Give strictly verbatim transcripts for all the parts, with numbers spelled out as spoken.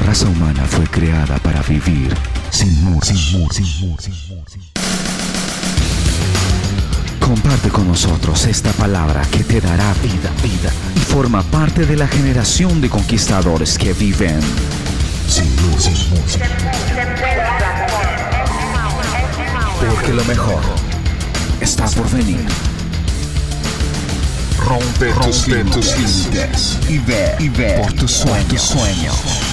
raza humana fue creada para vivir sin muros, sin muros, sin muros, sin muros. Comparte con nosotros esta palabra que te dará vida, vida y forma parte de la generación de conquistadores que viven sin muros, sin muros, sin muros. Porque lo mejor está por venir. Rompe, Rompe tus límites y ve, y ve por tus sueños. Tus sueños.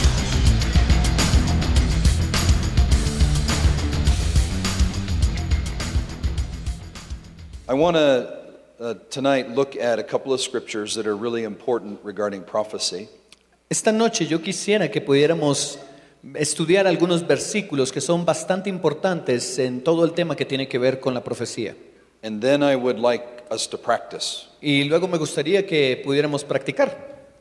I want to uh, tonight look at a couple of scriptures that are really important regarding prophecy. Esta noche yo quisiera que pudiéramos estudiar algunos versículos que son bastante importantes en todo el tema que tiene que ver con la profecía. And then I would like us to practice. Y luego me gustaría que pudiéramos practicar.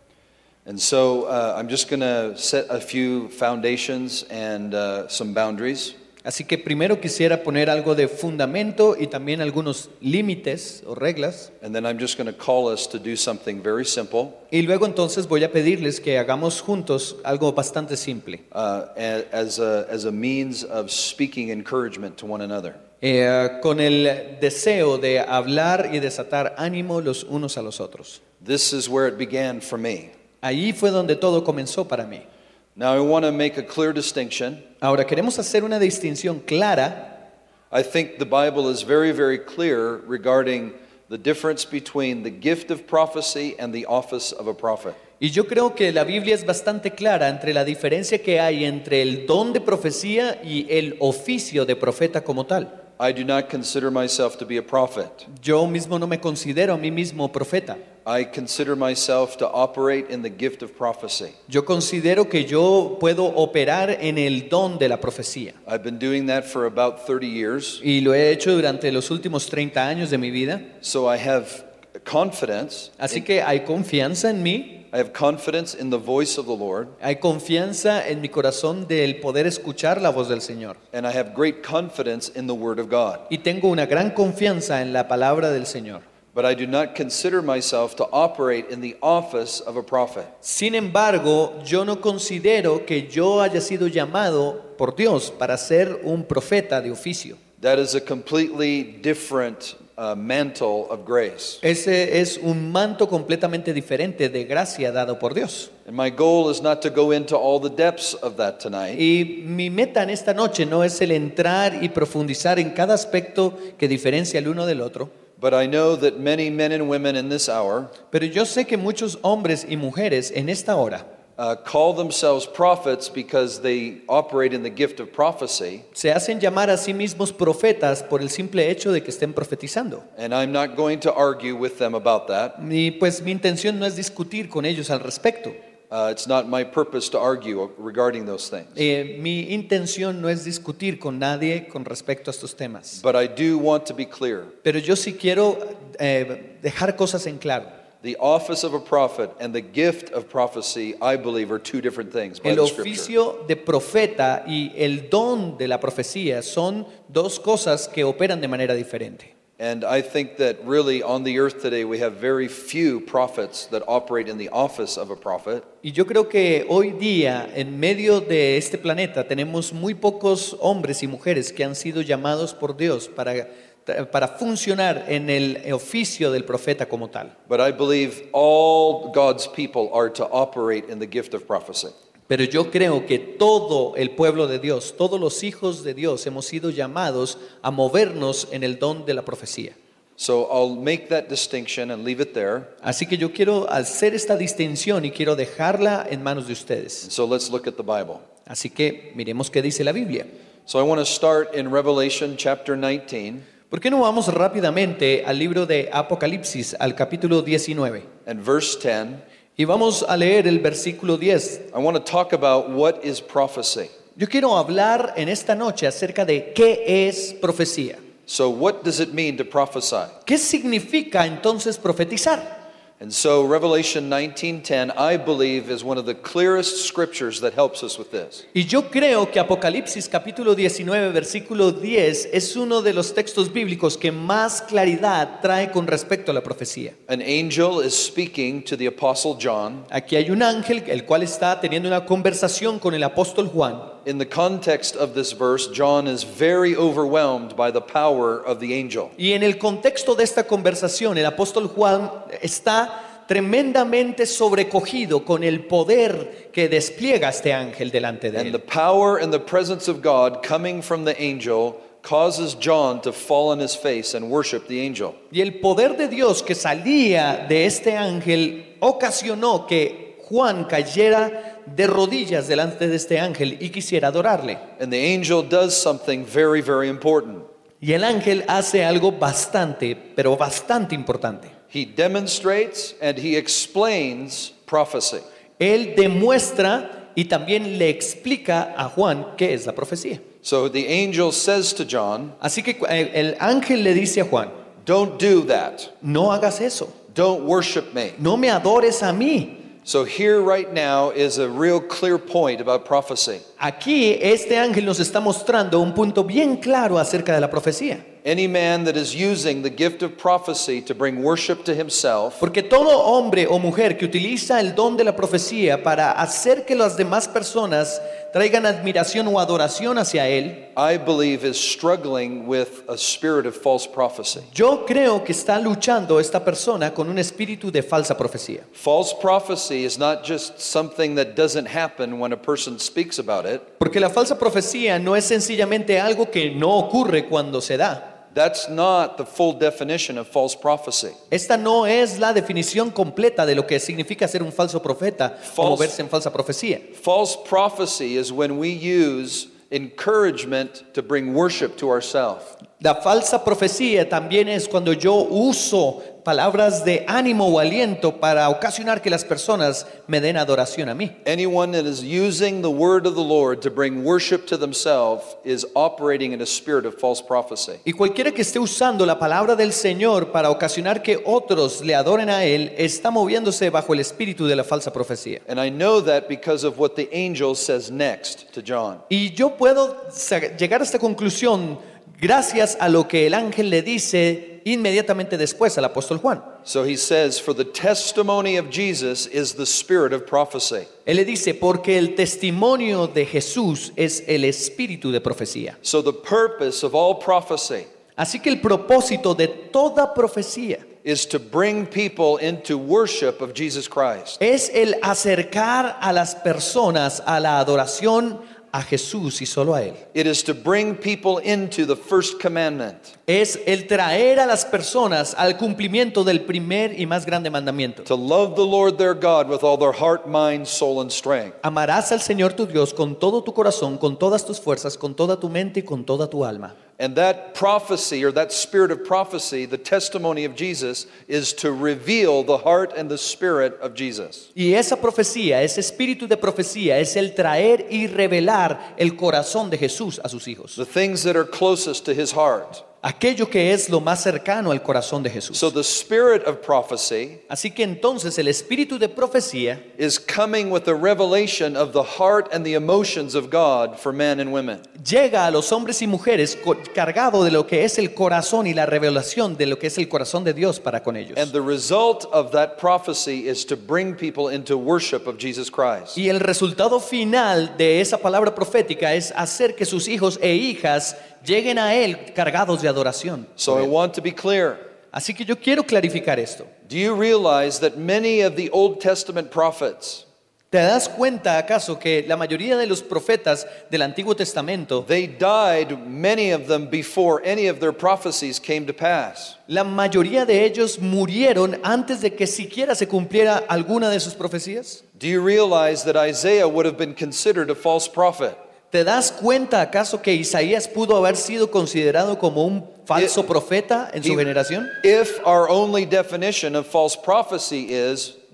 And so uh, I'm just going to set a few foundations and uh, some boundaries. Así que primero quisiera poner algo de fundamento y también algunos límites o reglas. And then I'm just going to call us to do something very simple. Y luego entonces voy a pedirles que hagamos juntos algo bastante simple. Uh, as a, as a means of speaking encouragement to one another. Eh, con el deseo de hablar y desatar ánimo los unos a los otros. This is where it began for me. Allí fue donde todo comenzó para mí. Now I want to make a clear distinction. Ahora queremos hacer una distinción clara. I think the Bible is very, very clear regarding the difference between the gift of prophecy and the office of a prophet. Y yo creo que la Biblia es bastante clara entre la diferencia que hay entre el don de profecía y el oficio de profeta como tal. I do not consider myself to be a prophet. Yo mismo no me considero a mí mismo profeta. I consider myself to operate in the gift of prophecy. Yo considero que yo puedo operar en el don de la profecía. I've been doing that for about thirty years. Y lo he hecho durante los últimos treinta años de mi vida. So I have confidence. Así in, que hay confianza en mí. I have confidence in the voice of the Lord. Hay confianza en mi corazón del poder escuchar la voz del Señor. And I have great confidence in the word of God. Y tengo una gran confianza en la palabra del Señor. But I do not consider myself to operate in the office of a prophet. Sin embargo, yo no considero que yo haya sido llamado por Dios para ser un profeta de oficio. That is a completely different uh, mantle of grace. Ese es un manto completamente diferente de gracia dado por Dios. And my goal is not to go into all the depths of that tonight. Y mi meta en esta noche no es el entrar y profundizar en cada aspecto que diferencia el uno del otro. But I know that many men and women in this hour Pero yo sé que muchos hombres y mujeres en esta hora uh, call themselves prophets because they operate in the gift of prophecy. se hacen llamar a sí mismos profetas por el simple hecho de que estén profetizando. And I'm not going to argue with them about that. Y pues mi intención no es discutir con ellos al respecto. Uh, it's not my purpose to argue regarding those things. Eh, mi intención no es discutir con nadie con respecto a estos temas. But I do want to be clear. Pero yo sí quiero eh, dejar cosas en claro. The office of a prophet and the gift of prophecy, I believe, are two different things by El the scripture. oficio de profeta y el don de la profecía son dos cosas que operan de manera diferente. And I think that really on the earth today we have very few prophets that operate in the office of a prophet. Y yo creo que hoy día en medio de este planeta tenemos muy pocos hombres y mujeres que han sido llamados por Dios para, para funcionar en el oficio del profeta como tal. But I believe all God's people are to operate in the gift of prophecy. Pero yo creo que todo el pueblo de Dios, todos los hijos de Dios hemos sido llamados a movernos en el don de la profecía. So I'll make that distinction and leave it there. Así que yo quiero hacer esta distinción y quiero dejarla en manos de ustedes. And so let's look at the Bible. Así que miremos qué dice la Biblia. So I want to start in Revelation chapter nineteen. ¿Por qué no vamos rápidamente al libro de Apocalipsis, al capítulo diecinueve? And verse ten. Y vamos a leer el versículo diez. I want to talk about what is prophecy. Yo quiero hablar en esta noche acerca de qué es profecía. So what does it mean to prophesy? ¿Qué significa entonces profetizar? And so Revelation nineteen ten, I believe, is one of the clearest scriptures that helps us with this. Y yo creo que Apocalipsis capítulo diecinueve versículo diez es uno de los textos bíblicos que más claridad trae con respecto a la profecía. An angel is speaking to the apostle John. Aquí hay un ángel el cual está teniendo una conversación con el apóstol Juan. In the context of this verse, John is very overwhelmed by the power of the angel. Y en el contexto de esta conversación, el apóstol Juan está tremendamente sobrecogido con el poder que despliega este ángel delante de And the él. power and the presence of God coming from the angel causes John to fall on his face and worship the angel. Y el poder de Dios que salía de este ángel ocasionó que Juan cayera de rodillas delante de este ángel y quisiera adorarle. And the angel does something very, very important. Y el ángel hace algo bastante, pero bastante importante. He demonstrates and he explains prophecy. Él demuestra y también le explica a Juan qué es la profecía. So the angel says to John, Así que eh, el ángel le dice a Juan, don't do that. no hagas eso, Don't worship me. no me adores a mí. So here right now is a real clear point about prophecy. Aquí este ángel nos está mostrando un punto bien claro acerca de la profecía. Any man that is using the gift of prophecy to bring worship to himself Porque todo hombre o mujer que utiliza el don de la profecía para hacer que las demás personas traigan admiración o adoración hacia él, I believe is struggling with a spirit of false prophecy. yo creo que está luchando esta persona con un espíritu de falsa profecía. False prophecy is not just something that doesn't happen when a person speaks about it. Porque la falsa profecía no es sencillamente algo que no ocurre cuando se da. That's not the full definition of false prophecy. Esta no es la definición completa de lo que significa ser un falso profeta o False- moverse en falsa profecía. False prophecy is when we use encouragement to bring worship to ourselves. La falsa profecía también es cuando yo uso palabras de ánimo o aliento para ocasionar que las personas me den adoración a mí. Anyone that is using the word of the Lord to bring worship to themselves is operating in a spirit of false prophecy. Y cualquiera que esté usando la palabra del Señor para ocasionar que otros le adoren a Él, está moviéndose bajo el espíritu de la falsa profecía. And I know that because of what the angel says next to John. Y yo puedo sa- llegar a esta conclusión gracias a lo que el ángel le dice inmediatamente después al apóstol Juan. So he says, for the testimony of Jesus is the spirit of prophecy. Él le dice, porque el testimonio de Jesús es el espíritu de profecía. So the purpose of all prophecy Así que el propósito de toda profecía is to bring people into worship of Jesus Christ. es el acercar a las personas a la adoración a Jesús y solo a Él. It is to bring people into the first commandment. Es el traer a las personas al cumplimiento del primer y más grande mandamiento. To love the Lord their God with all their heart, mind, soul, and strength. Amarás al Señor tu Dios con todo tu corazón, con todas tus fuerzas, con toda tu mente y con toda tu alma. And that prophecy, or that spirit of prophecy, the testimony of Jesus, is to reveal the heart and the spirit of Jesus. Y esa profecía, ese espíritu de profecía, es el traer y revelar el corazón de Jesús a sus hijos. The things that are closest to his heart. Aquello que es lo más cercano al corazón de Jesús. So the spirit of prophecy Así que entonces el espíritu de profecía is coming with a revelation of the heart and the emotions of God for men and women. llega a los hombres y mujeres co- cargado de lo que es el corazón y la revelación de lo que es el corazón de Dios para con ellos. And the result of that prophecy is to bring people into worship of Jesus Christ. Y el resultado final de esa palabra profética es hacer que sus hijos e hijas lleguen a Él cargados de adoración. So I want to be clear. Así que yo quiero clarificar esto. Do you realize that many of the Old Testament prophets, ¿Te das cuenta acaso que la mayoría de los profetas del Antiguo Testamento, they died, many of them, before any of their prophecies came to pass? la mayoría de ellos murieron antes de que siquiera se cumpliera alguna de sus profecías? Do you realize that Isaiah would have been considered a false prophet? ¿Te das cuenta acaso que Isaías pudo haber sido considerado como un falso It- profeta en su He- generación? If our only definition of false prophecy is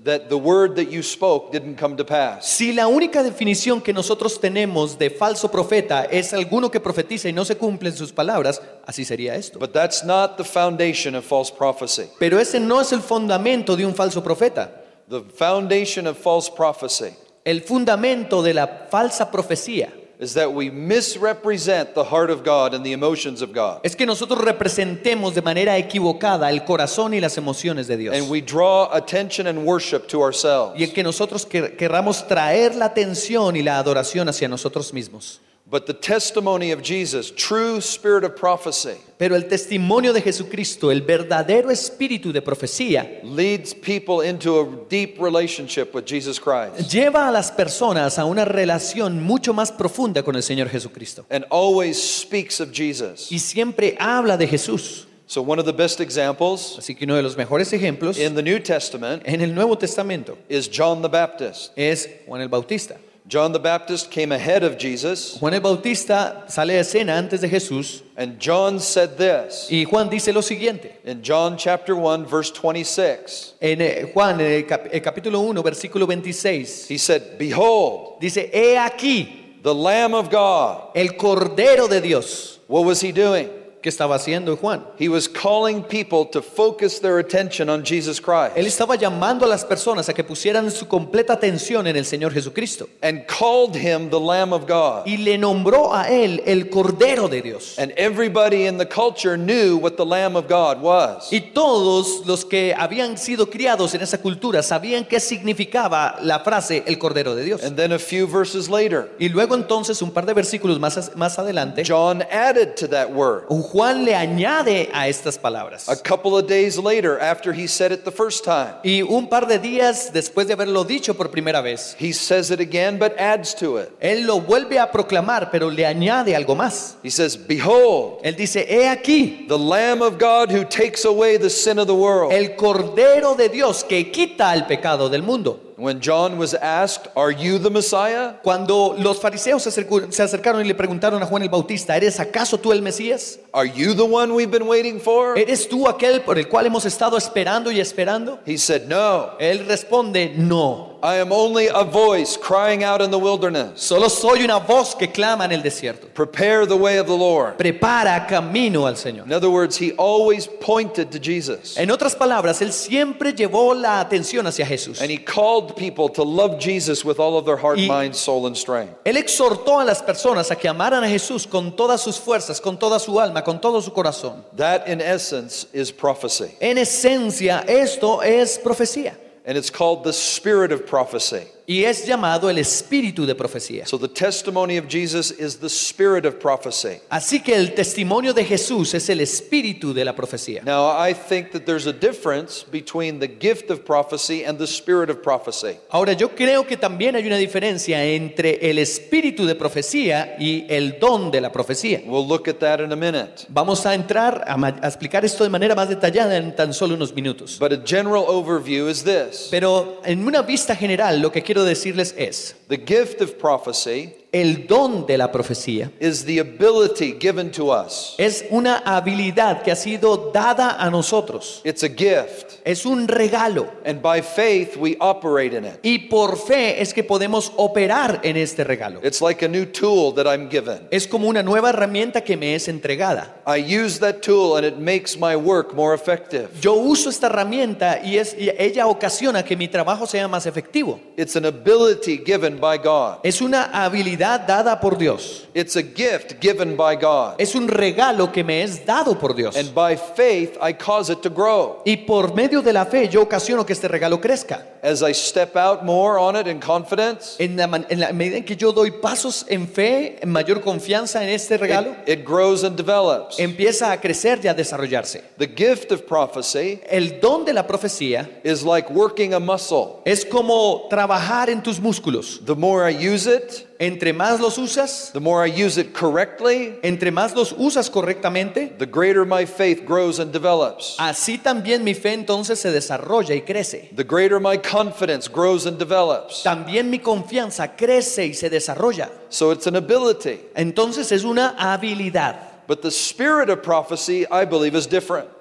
that the word that you spoke didn't come to pass. Si la única definición que nosotros tenemos de falso profeta es alguno que profetiza y no se cumplen sus palabras, así sería esto. But that's not the foundation of false prophecy. Pero ese no es el fundamento de un falso profeta. The foundation of false prophecy El fundamento de la falsa profecía is that we misrepresent the heart of God and the emotions of God. es que nosotros representemos de manera equivocada el corazón y las emociones de Dios. And we draw attention and worship to ourselves. Y en que nosotros quer- querramos traer la atención y la adoración hacia nosotros mismos. But the testimony of Jesus, true spirit of prophecy, Pero el testimonio de Jesucristo, el verdadero espíritu de profecía, leads people into a deep relationship with Jesus Christ lleva a las personas a una relación mucho más profunda con el Señor Jesucristo. and always speaks of Jesus. Y siempre habla de Jesús. So one of the best examples Así que uno de los mejores ejemplos in the New Testament en el Nuevo Testamento is John the Baptist. es Juan el Bautista. John the Baptist came ahead of Jesus, Juan el Bautista sale a escena antes de Jesús and John said this y Juan dice lo siguiente. in John chapter one verse twenty-six. En eh, Juan, en el, cap- el capítulo uno, versículo veintiséis, He said, "Behold, dice, he aquí the Lamb of God." el Cordero de Dios. What was he doing? ¿Qué estaba haciendo Juan? He was calling people to focus their attention on Jesus Él Christ estaba llamando a las personas a que pusieran su completa atención en el Señor Jesucristo. and called him the Lamb of God. Y le nombró a él el Cordero de Dios. And everybody in the culture knew what the Lamb of God was. Y todos los que habían sido criados en esa cultura sabían qué significaba la frase el Cordero de Dios. And then a few verses later, Y luego entonces, un par de versículos más, más adelante, John added to that word. Juan le añade a estas palabras. A couple of days later, after he said it the first time, Y un par de días después de haberlo dicho por primera vez, he says it again but adds to it. él lo vuelve a proclamar, pero le añade algo más. He says, "Behold, Él dice, he aquí the Lamb of God who takes away the sin of the world." el Cordero de Dios que quita el pecado del mundo. When John was asked, "Are you the Messiah?" Cuando los fariseos se acercu- se acercaron y le preguntaron a Juan el Bautista, ¿eres acaso tú el Mesías? "Are you the one we've been waiting for?" ¿Eres tú aquel por el cual hemos estado esperando y esperando? He said, "No, Él responde, no. I am only a voice crying out in the wilderness. Solo soy una voz que clama en el desierto. Prepare the way of the Lord." Prepara camino al Señor. In other words, he always pointed to Jesus. En otras palabras, él siempre llevó la atención hacia Jesús. And he called people to love Jesus with all of their heart, Y- mind, soul, and strength. Él exhortó a las personas a que amaran a Jesús con todas sus fuerzas, con toda su alma, con todo su corazón. That, in essence, is prophecy. En esencia, esto es profecía. And it's called the spirit of prophecy. Y es llamado el espíritu de profecía. So the testimony of Jesus is the spirit of prophecy. Así que el testimonio de Jesús es el espíritu de la profecía. Now, I think that there's a difference between the gift of prophecy and the spirit of prophecy. Ahora, yo creo que también hay una diferencia entre el espíritu de profecía y el don de la profecía. We'll look at that in a minute. Vamos a entrar a, ma- a explicar esto de manera más detallada en tan solo unos minutos. But a general overview is this. Pero en una vista general, lo que quiero decirles es, The gift of prophecy el don de la profecía is the ability given to us. es una habilidad que ha sido dada a nosotros. It's a gift. Es un regalo. And by faith, we operate in it. Y por fe es que podemos operar en este regalo. It's like a new tool that I'm given. Es como una nueva herramienta que me es entregada. I use that tool and it makes my work more effective. Yo uso esta herramienta y, es, y ella ocasiona que mi trabajo sea más efectivo. It's an ability given by God. Es una habilidad dada por Dios. It's a gift given by God. Es un regalo que me es dado por Dios. And by faith, I cause it to grow. Y por medio de la fe yo ocasiono que este regalo crezca. As I step out more on it in confidence, En la, man- en la medida en que yo doy pasos en fe, en mayor confianza en este regalo, it, it grows and develops. empieza a crecer y a desarrollarse. The gift of prophecy El don de la profecía is like working a muscle. es como trabajar en tus músculos. The more I use it, Entre más los usas, the more I use it correctly, entre más los usas correctamente, the greater my faith grows and develops. así también mi fe entonces se desarrolla y crece. The greater my confidence grows and develops. También mi confianza crece y se desarrolla. So it's an ability. Entonces es una habilidad. But the spirit of prophecy, I believe, is different.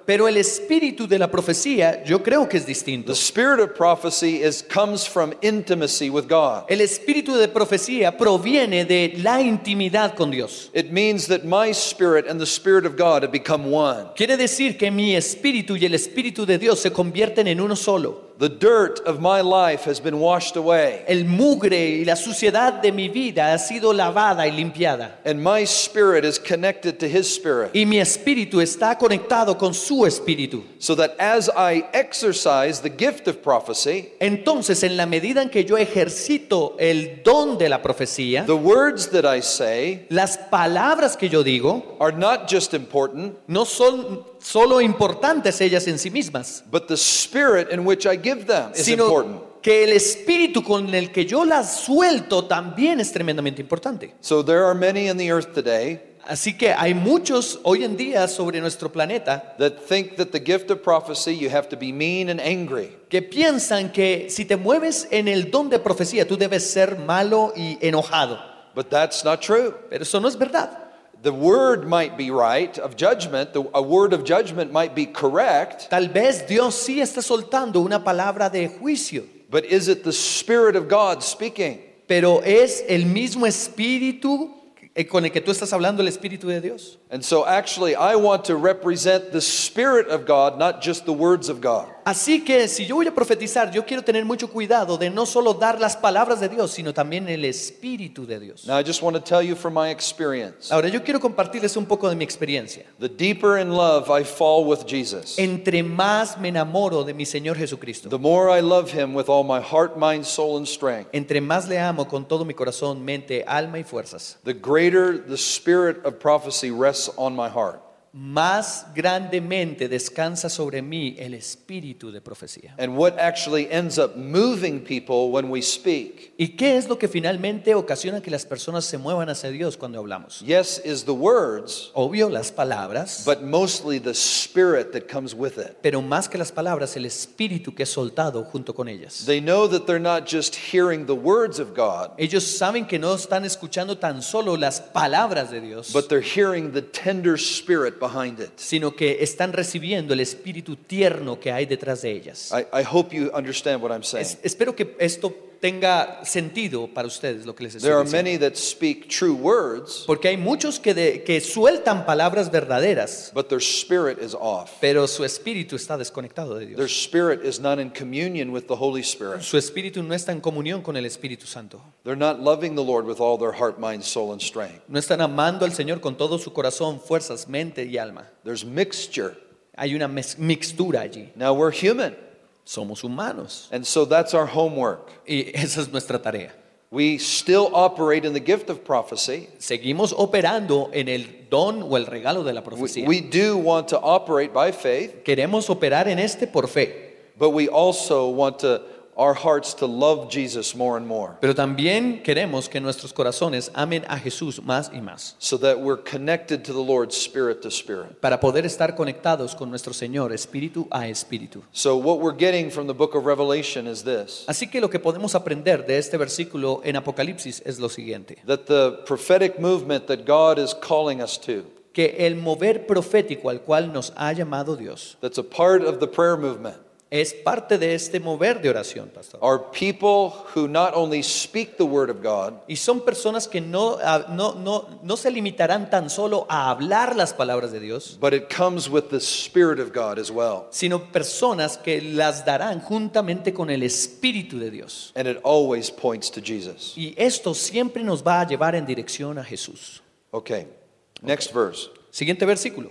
Pero el espíritu de la profecía yo creo que es distinto. The spirit of prophecy is comes from intimacy with God. El espíritu de profecía proviene de la intimidad con Dios. It means that my spirit and the spirit of God have become one. Quiere decir que mi espíritu y el espíritu de Dios se convierten en uno solo. The dirt of my life has been washed away, El mugre y la suciedad de mi vida ha sido lavada y limpiada. and my spirit is connected to His spirit. Y mi espíritu está conectado con su espíritu. So that as I exercise the gift of prophecy, Entonces, en la medida en que yo ejercito el don de la profecía, the words that I say las palabras que yo digo are not just important, no son solo importantes ellas en sí mismas, but the spirit in which I give them is important. sino que el espíritu con el que yo las suelto también es tremendamente importante. So there are many in the earth today Así que hay muchos hoy en día sobre nuestro planeta that think that the gift of prophecy you have to be mean and angry. que piensan que si te mueves en el don de profecía tú debes ser malo y enojado. But that's not true. Pero eso no es verdad. The word might be right of judgment, the, a word of judgment might be correct, Tal vez Dios sí está soltando una palabra de juicio, but is it the Spirit of God speaking? pero es el mismo espíritu eh, con el que tú estás hablando, el espíritu de Dios. And so actually I want to represent the Spirit of God, not just the words of God. Así que si yo voy a profetizar, yo quiero tener mucho cuidado de no solo dar las palabras de Dios, sino también el espíritu de Dios. Now I just want to tell you from my experience, Ahora yo quiero compartirles un poco de mi experiencia. the deeper in love I fall with Jesus, Entre más me enamoro de mi Señor Jesucristo, the more I love Him with all my heart, mind, soul, and strength, entre más le amo con todo mi corazón, mente, alma y fuerzas, the greater the Spirit of prophecy rests on my heart. más grandemente descansa sobre mí el espíritu de profecía. And what actually ends up moving people when we speak, ¿Y qué es lo que finalmente ocasiona que las personas se muevan hacia Dios cuando hablamos? yes, is the words, Obvio, las palabras, but mostly the Spirit that comes with it. pero más que las palabras, el espíritu que es soltado junto con ellas. They know that they're not just hearing the words of God, Ellos saben que no están escuchando tan solo las palabras de Dios, but they're hearing the tender Spirit behind it. sino que están recibiendo el espíritu tierno que hay detrás de ellas. I, I hope you understand what I'm saying. Es- espero que esto tenga sentido para ustedes lo que les estoy There are diciendo. many that speak true words, Porque hay muchos que, de- que sueltan palabras verdaderas, but their spirit is off. pero su espíritu está desconectado de Their Dios. spirit is not in communion with the Holy Spirit. Su espíritu no está en comunión con el Espíritu Santo. They're not loving the Lord with all their heart, mind, soul, and strength. No están amando al Señor con todo su corazón, fuerzas, mente y alma. There's mixture. Hay una mez- mixtura allí. Now we're human, Somos humanos and so that's our homework. y esa es nuestra tarea. We still operate in the gift of prophecy. Seguimos operando en el don o el regalo de la We, profecía. we do want to operate by faith, Queremos operar en este por fe, but we also want to our hearts to love Jesus more and more, pero también queremos que nuestros corazones amen a Jesús más y más, so that we're connected to the Lord spirit to spirit. para poder estar conectados con nuestro Señor, espíritu a espíritu. So what we're getting from the book of Revelation is this, Así que lo que podemos aprender de este versículo en Apocalipsis es lo siguiente: that the prophetic movement that God is calling us to, que el mover profético al cual nos ha llamado Dios that's a part of the prayer movement, es parte de este mover de oración, pastor. are people who not only speak the word of God, Y son personas que no, ah, no, no, no se limitarán tan solo a hablar las palabras de Dios, but it comes with the Spirit of God as well. sino personas que las darán juntamente con el Espíritu de Dios. And it always points to Jesus. Y esto siempre nos va a llevar en dirección a Jesús. Okay, next verse. Siguiente versículo.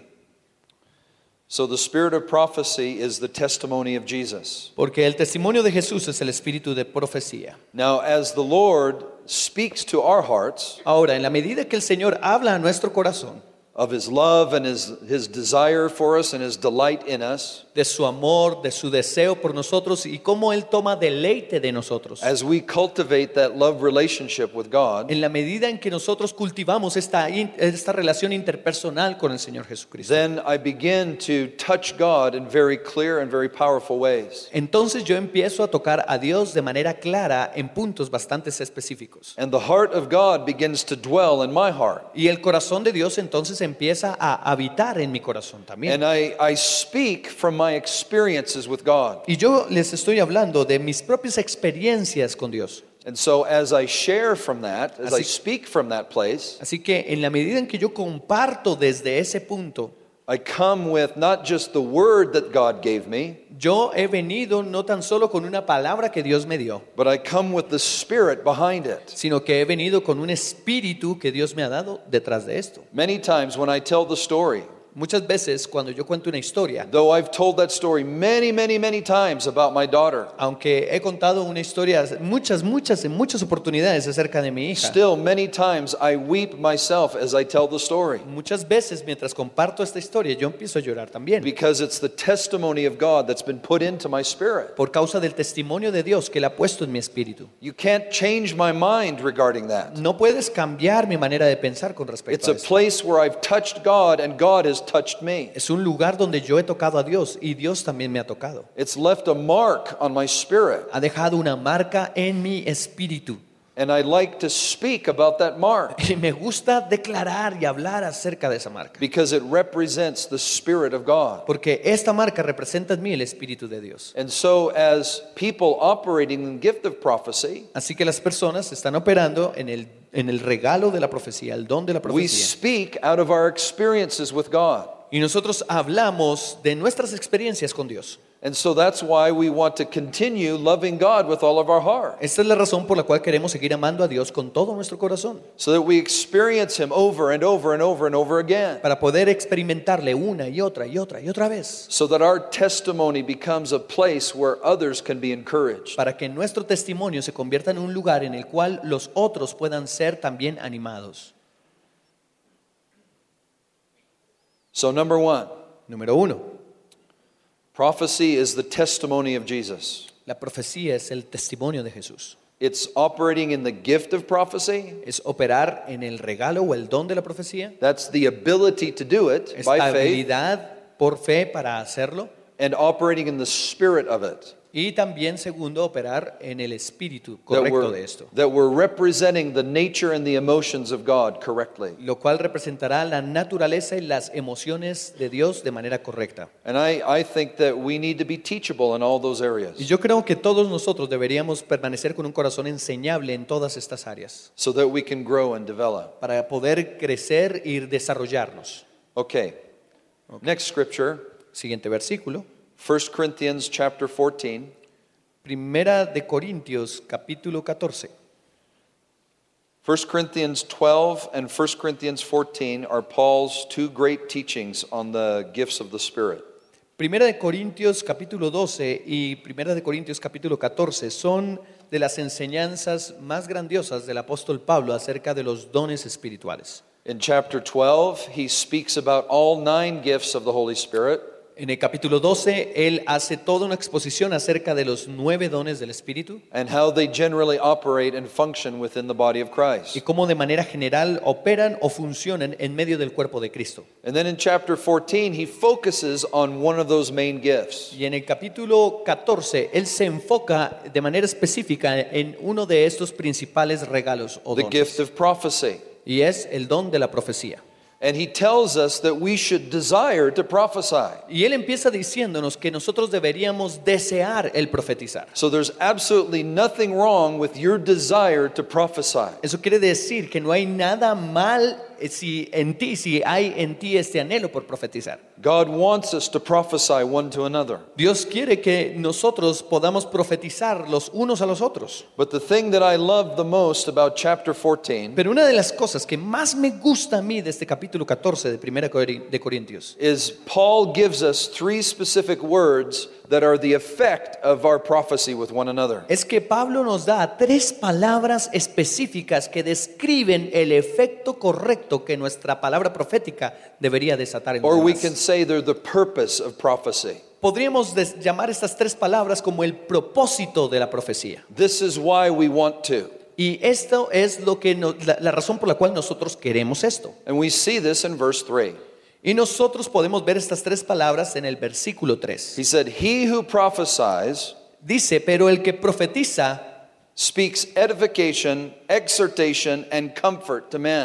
So the spirit of prophecy is the testimony of Jesus. Porque el testimonio de Jesús es el espíritu de profecía. Now, as the Lord speaks to our hearts Ahora, en la medida que el Señor habla a nuestro corazón of His love and His, His desire for us and His delight in us, de su amor, de su deseo por nosotros y cómo Él toma deleite de nosotros, as we cultivate that love relationship with God, en la medida en que nosotros cultivamos esta, in- esta relación interpersonal con el Señor Jesucristo, then I begin to touch God in very clear and very powerful ways. entonces yo empiezo a tocar a Dios de manera clara en puntos bastante específicos. And the heart of God begins to dwell in my heart. Y el corazón de Dios entonces empieza a habitar en mi corazón también. And I, I speak from my experiences with God. Y yo les estoy hablando de mis propias experiencias con Dios. And so as I share from that, as I Así- speak from that place, Así que en la medida en que yo comparto desde ese punto, I come with not just the word that God gave me, yo he venido no tan solo con una palabra que Dios me dio, but I come with the Spirit behind it. sino que he venido con un espíritu que Dios me ha dado detrás de esto. Many times when I tell the story, Muchas veces cuando yo cuento una historia, though I've told that story many, many, many times about my daughter, aunque he contado una historia muchas, muchas, en muchas oportunidades acerca de mi hija, still many times I weep myself as I tell the story, muchas veces mientras comparto esta historia yo empiezo a llorar también, because it's the testimony of God that's been put into my spirit. por causa del testimonio de Dios que Él ha puesto en mi espíritu. You can't change my mind regarding that. No puedes cambiar mi manera de pensar con respecto It's a a eso. place where I've touched God and God has touched me. Es un lugar donde yo he tocado a Dios y Dios también me ha tocado. It's left a mark on my spirit, Ha dejado una marca en mi espíritu. and I like to speak about that mark Y me gusta declarar y hablar acerca de esa marca. because it represents the Spirit of God. Porque esta marca representa en mí el espíritu de Dios. And so as people operating in the gift of prophecy, Así que las personas están operando en el, en el regalo de la profecía, el don de la we profecía. speak out of our experiences with God. Y nosotros hablamos de nuestras experiencias con Dios. And so that's why we want to continue loving God with all of our heart, Esta es la razón por la cual queremos seguir amando a Dios con todo nuestro corazón. so that we experience Him over and over and over and over again, Para poder experimentarle una y otra y otra y otra vez. so that our testimony becomes a place where others can be encouraged. Para que nuestro testimonio se convierta en un lugar en el cual los otros puedan ser también animados. So number one, Número uno, prophecy is the testimony of Jesus. la profecía es el testimonio de Jesús. It's operating in the gift of prophecy. Es operar en el regalo o el don de la profecía. That's the ability to do it Esta by faith, habilidad por fe para hacerlo. and operating in the spirit of it. Y también, segundo, operar en el espíritu That correcto de we're, esto. that we're representing the nature and the emotions of God correctly. Lo cual representará la naturaleza y las emociones de Dios de manera correcta. And I, I think that we need to be teachable in all those Y areas, yo creo que todos nosotros deberíamos permanecer con un corazón enseñable en todas estas áreas so that we can grow and develop. para poder crecer y desarrollarnos. Okay. Next scripture, Siguiente versículo. First Corinthians chapter fourteen. Primera de Corintios, capítulo catorce. First Corinthians twelve and First Corinthians fourteen are Paul's two great teachings on the gifts of the Spirit. Primera de Corintios, capítulo doce y Primera de Corintios, capítulo catorce son de las enseñanzas más grandiosas del apóstol Pablo acerca de los dones espirituales. In chapter twelve, he speaks about all nine gifts of the Holy Spirit. En el capítulo doce, él hace toda una exposición acerca de los nueve dones del Espíritu and how they generally operate and function within the body of Christ. y cómo de manera general operan o funcionan en medio del cuerpo de Cristo. And then in chapter fourteen, he focuses on one of those main gifts. Y en el capítulo catorce, él se enfoca de manera específica en uno de estos principales regalos o The dones, gift of prophecy. y es el don de la profecía. And he tells us that we should desire to prophesy. Y él empieza diciéndonos que nosotros deberíamos desear el profetizar. So there's absolutely nothing wrong with your desire to prophesy. Eso quiere decir que no hay nada mal si en ti, si hay en ti este anhelo por profetizar. God wants us to prophesy one to another. Dios quiere que nosotros podamos profetizar los unos a los otros. But the thing that I love the most about chapter fourteen Pero una de las cosas que más me gusta a mí de este capítulo catorce de Primera de Corintios is Paul gives us three specific words that are the effect of our prophecy with one another. es que Pablo nos da tres palabras específicas que describen el efecto correcto que nuestra palabra profética debería desatar en los Or we demás. can say they're the purpose of prophecy. Podríamos des- llamar estas tres palabras como el propósito de la profecía. This is why we want to. Y esto es lo que no- la, la razón por la cual nosotros queremos esto. And we see this in verse three. Y nosotros podemos ver estas tres palabras en el versículo tres. He said, "He who prophesies Dice, pero el que profetiza speaks edification, exhortation, and comfort to men."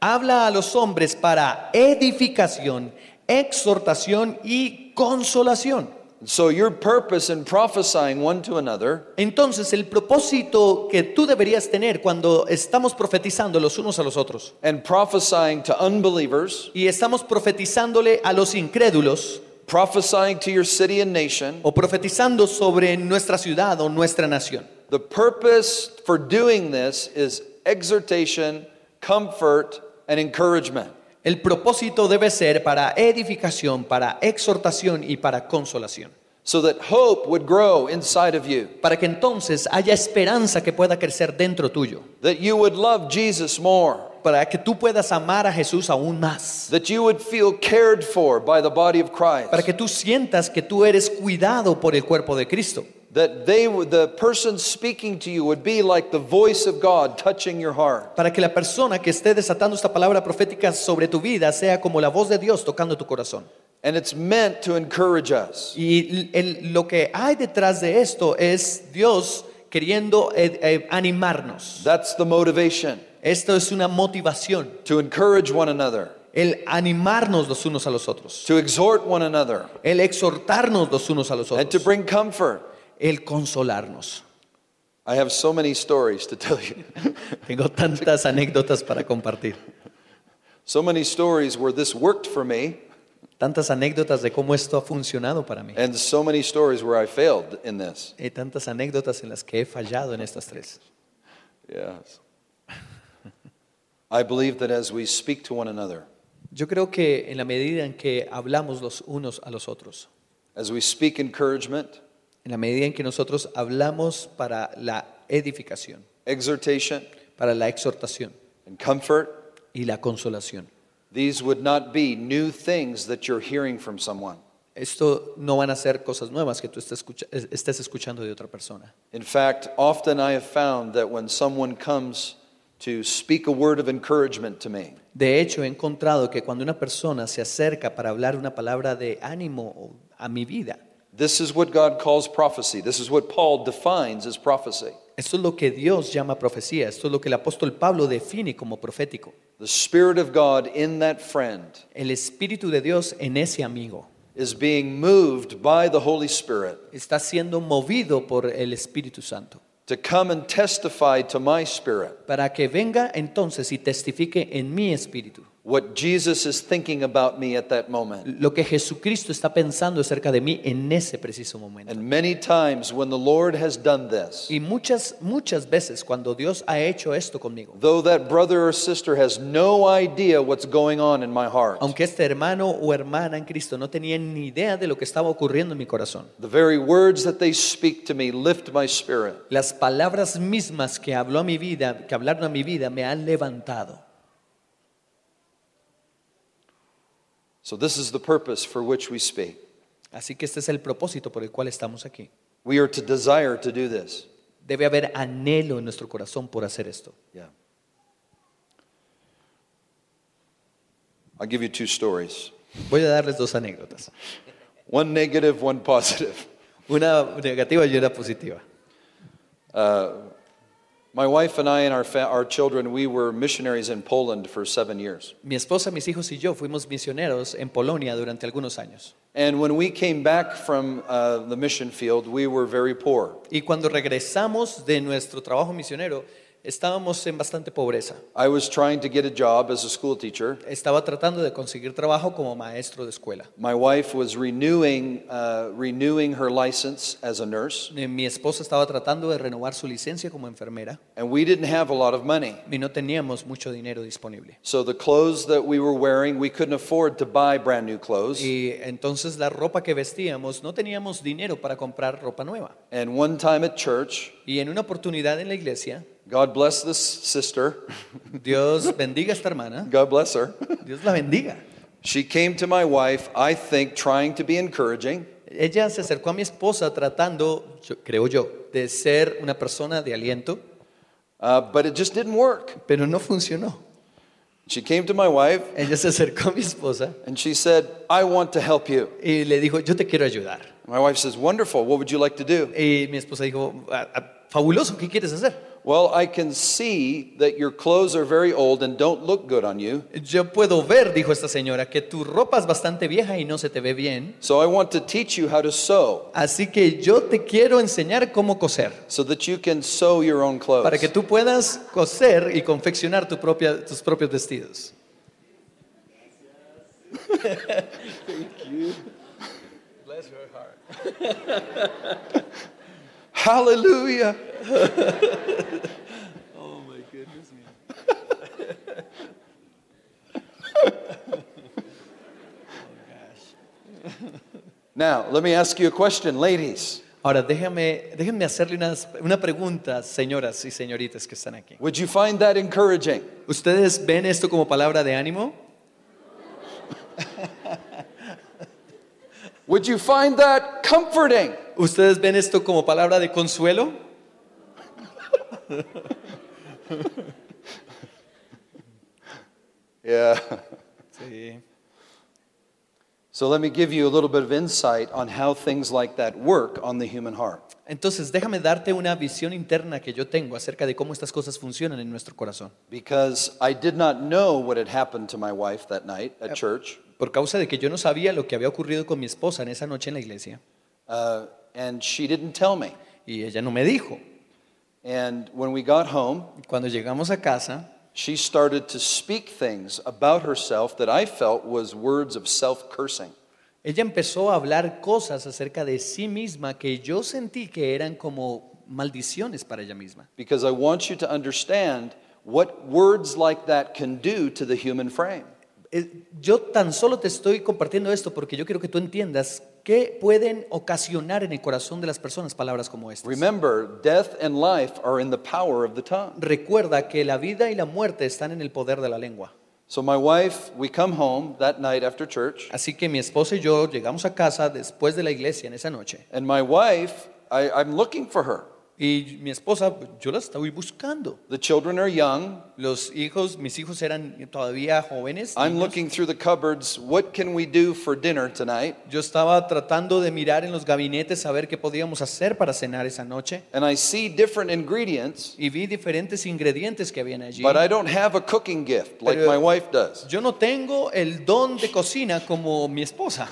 habla a los hombres para edificación, exhortación y consolación. So your purpose in prophesying one to another Entonces, el propósito que tú deberías tener cuando estamos profetizando los unos a los otros and prophesying to unbelievers, y estamos profetizándole a los incrédulos prophesying to your city and nation, o profetizando sobre nuestra ciudad o nuestra nación. the purpose for doing this is exhortation, comfort, and encouragement. El propósito debe ser para edificación, para exhortación y para consolación. So that hope would grow inside of you, Para que entonces haya esperanza que pueda crecer dentro tuyo. that you would love Jesus more, Para que tú puedas amar a Jesús aún más. that you would feel cared for by the body of Christ, Para que tú sientas que tú eres cuidado por el cuerpo de Cristo. that they would- the person speaking to you would be like the voice of God touching your heart. Para que la persona que esté desatando esta palabra profética sobre tu vida sea como la voz de Dios tocando tu corazón. And it's meant to encourage us. Y el- lo que hay detrás de esto es Dios queriendo eh, eh, animarnos. That's the motivation, Esto es una motivación. to encourage one another, El animarnos los unos a los otros. to exhort one another, El exhortarnos los unos a los and to otros. bring comfort. El consolarnos. I have so many stories to tell you. Tengo tantas anécdotas para compartir. So many stories where this worked for me, Tantas anécdotas de cómo esto ha funcionado para mí. and so many stories where I failed in this. Hay tantas anécdotas en las que he fallado en estas tres. Yes. I believe that as we speak to one another, Yo creo que en la medida en que hablamos los unos a los otros, as we speak encouragement, en la medida en que nosotros hablamos para la edificación, exhortation, para la exhortación and comfort, y la consolación, these would not be new things that you're hearing from someone. esto no van a ser cosas nuevas que tú estés, escucha- estés escuchando de otra persona. In fact, often I have found that when someone comes to speak a word of encouragement to me, De hecho, he encontrado que cuando una persona se acerca para hablar una palabra de ánimo a mi vida, this is what God calls prophecy. This is what Paul defines as prophecy. esto es lo que Dios llama profecía, esto es lo que el apóstol Pablo define como profético. The Spirit of God in that friend El Espíritu de Dios en ese amigo is being moved by the Holy Spirit está siendo movido por el Espíritu Santo to come and testify to my spirit para que venga entonces y testifique en mi espíritu what Jesus is thinking about me at that moment. lo que Jesucristo está pensando acerca de mí en ese preciso momento. And many times when the Lord has done this, Y muchas, muchas veces cuando Dios ha hecho esto conmigo, though that brother or sister has no idea what's going on in my heart, aunque este hermano o hermana en Cristo no tenía ni idea de lo que estaba ocurriendo en mi corazón, the very words that they speak to me lift my spirit. las palabras mismas que habló a mi vida, que hablaron a mi vida, me han levantado. So this is the purpose for which we speak. Así que este es el propósito por el cual estamos aquí. We are to desire to do this. Debe haber anhelo en nuestro corazón por hacer esto. Yeah. I'll give you two stories. Voy a darles dos anécdotas. One negative, one positive. Una negativa y una positiva. My wife and I and our fa- our children, we were missionaries in Poland for seven years. Mi esposa, mis hijos y yo fuimos misioneros en Polonia durante algunos años. And when we came back from uh, the mission field, we were very poor. Y cuando regresamos de nuestro trabajo misionero, estábamos en bastante pobreza. I was trying to get a job as a school teacher. Estaba tratando de conseguir trabajo como maestro de escuela. My wife was renewing uh, renewing her license as a nurse, Eh, Mi esposa estaba tratando de renovar su licencia como enfermera and we didn't have a lot of money. y no teníamos mucho dinero disponible. So the clothes that we were wearing, we couldn't afford to buy brand new clothes. Y entonces la ropa que vestíamos, no teníamos dinero para comprar ropa nueva. And one time at church, Y en una oportunidad en la iglesia, God bless this sister. Dios bendiga a esta hermana, God bless her. Dios la bendiga. She came to my wife, I think, trying to be encouraging. Ella se acercó a mi esposa tratando, yo- creo yo, de ser una persona de aliento, Uh, but it just didn't work. pero no funcionó. She came to my wife Ella se acercó a mi esposa and she said, I want to help you. y le dijo, yo te quiero ayudar. My wife says, wonderful, what would you like to do? Y mi esposa dijo, "Ah, ah, fabuloso, ¿qué quieres hacer?" Well, I can see that your clothes are very old and don't look good on you. Yo puedo ver, dijo esta señora, que tu ropa es bastante vieja y no se te ve bien. So I want to teach you how to sew Así que yo te quiero enseñar cómo coser, so that you can sew your own clothes. para que tú puedas coser y confeccionar tu propia, tus propios vestidos. Bless her heart. Hallelujah. Oh my goodness me. Now, let me ask you a question, ladies. Ahora déjame, déjenme hacerle una, una pregunta, señoras y señoritas que están aquí. Would you find that encouraging? ¿Ustedes ven esto como palabra de ánimo? Would you find that comforting? ¿Ustedes ven esto como palabra de consuelo? Yeah. Sí. So let me give you a little bit of insight on how things like that work on the human heart. Entonces déjame darte una visión interna que yo tengo acerca de cómo estas cosas funcionan en nuestro corazón. Because I did not know what had happened to my wife that night at church. Por causa de que yo no sabía lo que había ocurrido con mi esposa en esa noche en la iglesia. Uh, and she didn't tell me. Y ella no me dijo. And when we got home, Cuando llegamos a casa, she started to speak things about herself that I felt was words of self-cursing. ella empezó a hablar cosas acerca de sí misma que yo sentí que eran como maldiciones para ella misma. Because I want you to understand what words like that can do to the human frame. Eh, Yo tan solo te estoy compartiendo esto porque yo quiero que tú entiendas qué pueden ocasionar en el corazón de las personas palabras como estas. Remember, death and life are in the power of the tongue. Recuerda que la vida y la muerte están en el poder de la lengua. So my wife, we come home that night after church, Así que mi esposa y yo llegamos a casa después de la iglesia en esa noche. and my wife, I, I'm looking for her. Y mi esposa, yo la estoy buscando. The children are young. Los hijos, mis hijos eran todavía jóvenes. I'm niños. looking through the cupboards. What can we do for dinner tonight? Yo estaba tratando de mirar en los gabinetes a ver qué podíamos hacer para cenar esa noche. And I see different ingredients, Y vi diferentes ingredientes que habían allí. but I don't have a cooking gift like Pero- my wife does. Yo no tengo el don de cocina como mi esposa.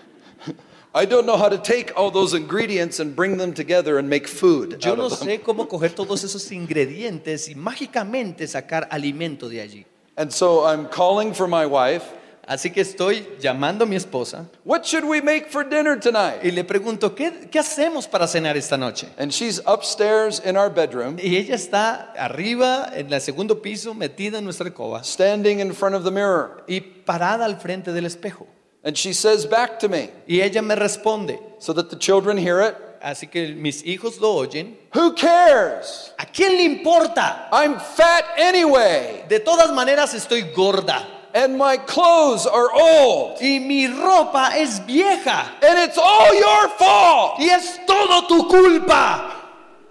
I don't know how to take all those ingredients and bring them together and make food Yo out no of them. sé cómo coger todos esos ingredientes y mágicamente sacar alimento de allí. And so I'm calling for my wife. Así que estoy llamando a mi esposa What should we make for dinner tonight? y le pregunto, ¿qué, qué hacemos para cenar esta noche? And she's upstairs in our bedroom, Y ella está arriba en el segundo piso, metida en nuestra alcoba standing in front of the mirror. y parada al frente del espejo. And she says back to me, Y ella me responde, so that the children hear it, así que mis hijos lo oyen. who cares? ¿A quién le importa? I'm fat anyway, De todas maneras estoy gorda and my clothes are old, y mi ropa es vieja and it's all your fault. y es todo tu culpa.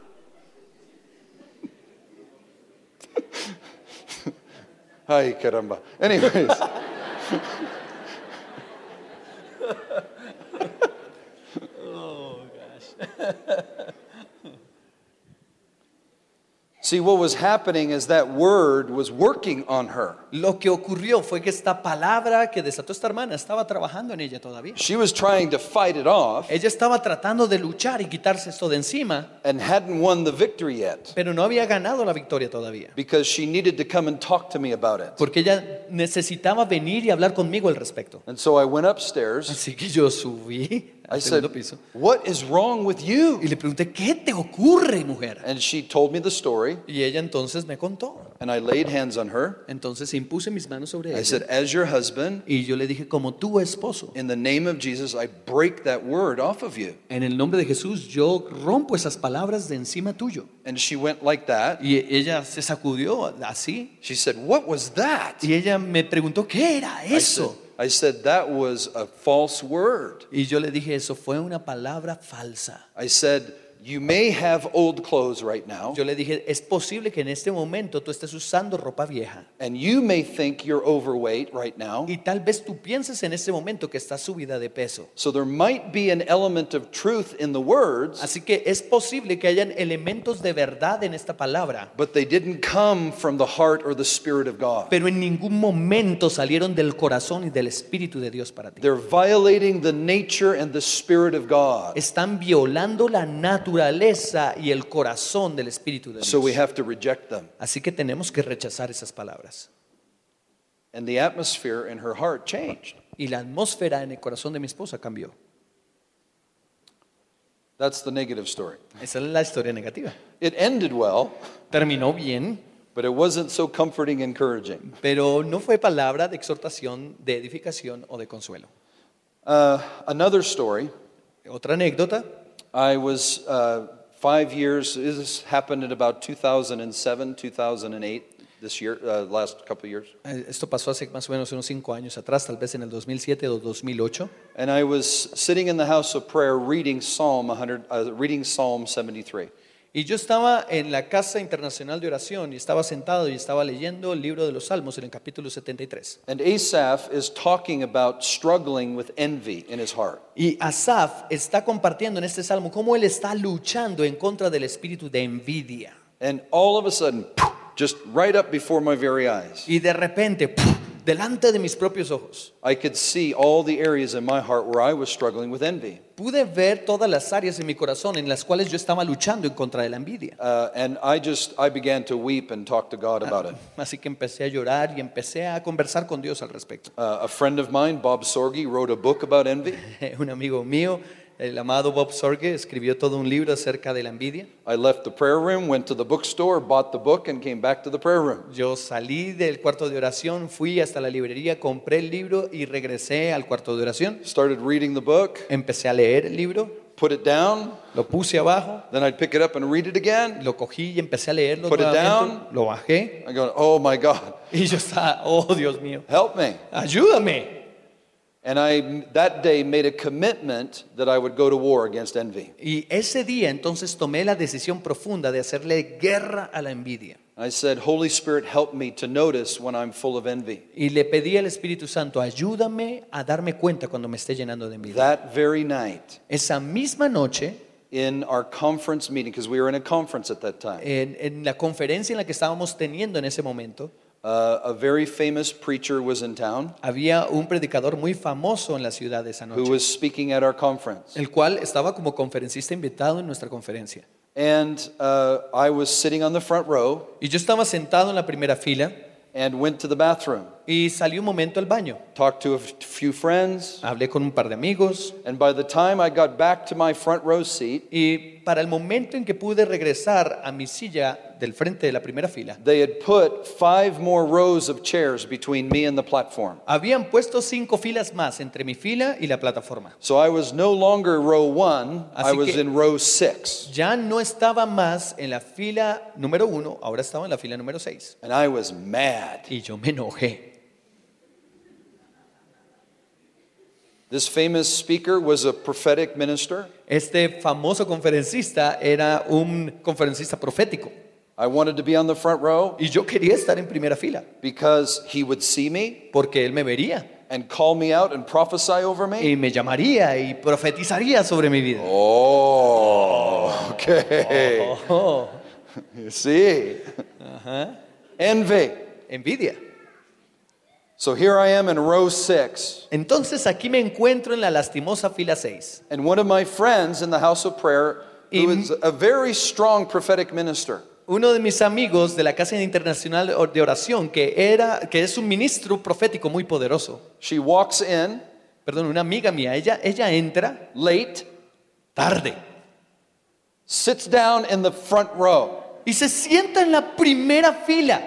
Ay, caramba. Anyways. See, what was happening is that word was working on her. Lo que ocurrió fue que esta palabra que desató esta hermana estaba trabajando en ella todavía. She was trying to fight it off Ella estaba tratando de luchar y quitarse esto de encima, and hadn't won the victory yet pero no había ganado la victoria todavía. because she needed to come and talk to me about it. Porque ella necesitaba venir y hablar conmigo al respecto. And so I went upstairs. Así que yo subí I al said, segundo piso "What is wrong with you?" y le pregunté, ¿qué te ocurre, mujer? And she told me the story, Y ella entonces me contó. and I laid hands on her. Entonces impuse mis manos sobre I said, ella "As your husband, y yo le dije, como tu esposo, in the name of Jesus, I break that word off of you." en el nombre de Jesús, yo rompo esas palabras de encima tuyo. And she went like that. Y ella se sacudió así. She said, "What was that?" Y ella me preguntó, ¿qué era I said, eso? I said, "That was a false word." Y yo le dije, eso fue una palabra falsa. I said, you may have old clothes right now, Yo le dije, es posible que en este momento tú estés usando ropa vieja. and you may think you're overweight right now. Y tal vez tú pienses en este momento que estás subida de peso. So there might be an element of truth in the words, Así que es posible que hayan elementos de verdad en esta palabra, but they didn't come from the heart or the spirit of God. pero en ningún momento salieron del corazón y del Espíritu de Dios para ti. They're violating the nature and the spirit of God. Están violando la naturaleza y el corazón del Espíritu de So we Dios. have to reject them. Así que tenemos que rechazar esas palabras. And the atmosphere in her heart changed. Y la atmósfera en el corazón de mi esposa cambió. That's the negative story. Esa es la historia negativa. It ended well, Terminó bien, but it wasn't so comforting and encouraging. pero no fue palabra de exhortación, de edificación o de consuelo. Uh, another story, Otra anécdota. I was uh, five years, this happened in about two thousand seven, two thousand eight, this year, uh, last couple of years. Eh, Esto pasó hace más o menos unos cinco años atrás, tal vez en el dos mil siete o dos mil ocho. And I was sitting in the house of prayer reading Psalm one hundred, uh, reading Psalm seventy-three. Y yo estaba en la Casa Internacional de Oración y estaba sentado y estaba leyendo el libro de los Salmos en el capítulo setenta y tres. And Asaph is talking about struggling with envy in his heart. Y Asaf está compartiendo en este salmo cómo él está luchando en contra del espíritu de envidia. And all of a sudden, just right up before my very eyes, Y de repente, ¡puf!, delante de mis propios ojos, I could see all the areas in my heart where I was struggling with envy. pude ver todas las áreas en mi corazón en las cuales yo estaba luchando en contra de la envidia. Uh, and I just, I began to weep and talk to God about it. Así que empecé a llorar y empecé a conversar con Dios al respecto. Uh, a friend of mine, Bob Sorge, wrote a book about envy. Un amigo mío, el amado Bob Sorge, escribió todo un libro acerca de la envidia. I left the prayer room, went to the bookstore, bought the book, and came back to the prayer room. Yo salí del cuarto de oración, fui hasta la librería, compré el libro y regresé al cuarto de oración. Started reading the book, Empecé a leer el libro, put it down, lo puse abajo, then I'd pick it up and read it again. lo cogí y empecé a leerlo Put it nuevamente, down. lo bajé I go, oh my God, y yo estaba, oh Dios mío, help me. ayúdame. And I, that day, made a commitment that I would go to war against envy. Y ese día entonces tomé la decisión profunda de hacerle guerra a la envidia. I said, Holy Spirit, help me to notice when I'm full of envy. Y le pedí al Espíritu Santo, ayúdame a darme cuenta cuando me esté llenando de envidia. That very night, Esa misma noche, in our conference meeting, because we were in a conference at that time, en, en la conferencia en la que estábamos teniendo en ese momento, uh, a very famous preacher was in town había un predicador muy famoso en la ciudad esa who noche, was speaking at our conference. el cual estaba como conferencista invitado en nuestra conferencia. And uh, I was sitting on the front row Y yo estaba sentado en la primera fila and went to the bathroom, y salí un momento al baño. talked to a f- few friends, Hablé con un par de amigos and by the time I got back to my front row seat, y para el momento en que pude regresar a mi silla del frente de la primera fila, they had put five more rows of chairs between me and the platform. habían puesto cinco filas más entre mi fila y la plataforma. So I was no longer row one, I Así was que- in row six. Ya no estaba más en la fila número uno, ahora estaba en la fila número seis. And I was mad. Y yo me enojé. This famous speaker was a prophetic minister. Este famoso conferencista era un conferencista profético. I wanted to be on the front row Y yo quería estar en primera fila, because he would see me porque él me vería and call me out and prophesy over me. y me llamaría y profetizaría sobre mi vida. Oh, okay. Oh, You see, envy. envidia. So here I am in row six, Entonces aquí me encuentro en la lastimosa fila seis. and one of my friends in the house of prayer, who Im- is a very strong prophetic minister, Uno de mis amigos de la Casa Internacional de Oración, que, era, que es un ministro profético muy poderoso, she walks in perdón, una amiga mía, ella, ella entra late, tarde sits down in the front row, y se sienta en la primera fila.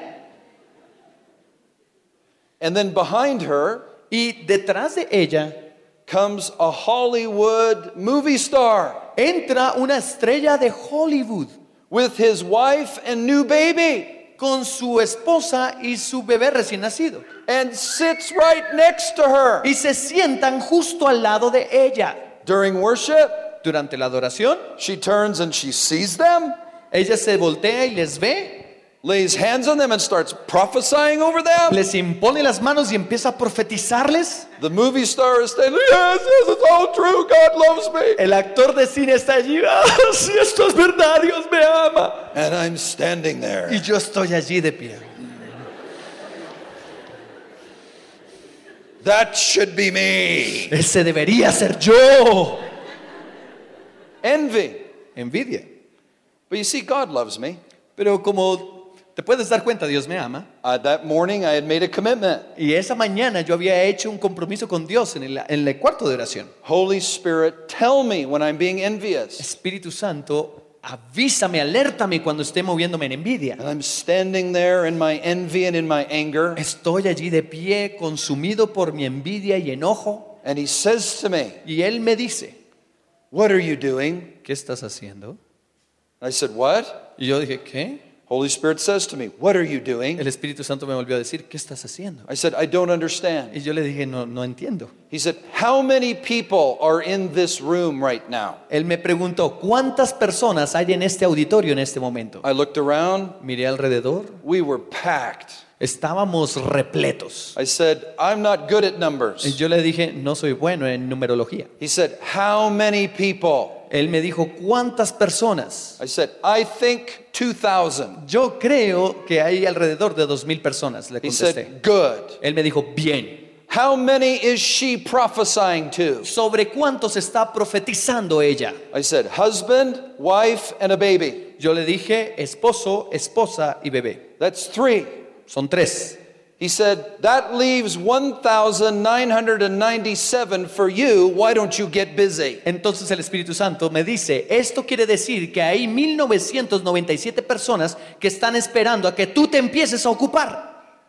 and then behind her Y detrás de ella comes a Hollywood movie star entra una estrella de Hollywood with his wife and new baby, con su esposa y su bebé recién nacido. and sits right next to her. Y se sientan justo al lado de ella. During worship, Durante la adoración, she turns and she sees them, ella se voltea y les ve, lays hands on them and starts prophesying over them. les impone las manos y empieza a profetizarles. The movie star is standing, yes, yes, it's all true, God loves me. El actor de cine está allí, ah, si esto es verdad, Dios me ama. And I'm standing there. Y yo estoy allí de pie. That should be me. Ese debería ser yo. Envy. Envidia. But you see, God loves me. Pero como te puedes dar cuenta, Dios me ama. Uh, that morning I had made a commitment. Y esa mañana yo había hecho un compromiso con Dios en el, en el cuarto de oración. Holy Spirit, tell me when I'm being envious. Espíritu Santo, avísame, alértame cuando esté moviéndome en envidia. And I'm standing there in my envy and in my anger. Estoy allí de pie, consumido por mi envidia y enojo. And he says to me, Y Él me dice, what are you doing? ¿qué estás haciendo? I said, what? Y yo dije, ¿qué? Holy Spirit says to me, what are you doing? El Espíritu Santo me volvió a decir, ¿qué estás haciendo? I said, I don't understand. Y yo le dije, no, no entiendo. He said, how many people are in this room right now? Él me preguntó, ¿cuántas personas hay en este auditorio en este momento? I looked around. Miré alrededor, We were packed. estábamos repletos. I said, I'm not good at Y numbers. yo le dije, no soy bueno en numerología. He said, how many people? Él me dijo, ¿cuántas personas? I said, I think two thousand. Yo creo que hay alrededor de dos mil personas, le He contesté. said, good. Él me dijo, bien. How many is she prophesying to? ¿Sobre cuántos está profetizando ella? I said, husband, wife, and a baby. Yo le dije, esposo, esposa y bebé. That's three. Son tres. He said, that leaves one thousand nine hundred ninety-seven for you. Why don't you get busy? Entonces el Espíritu Santo me dice, esto quiere decir que hay mil novecientas noventa y siete personas que están esperando a que tú te empieces a ocupar.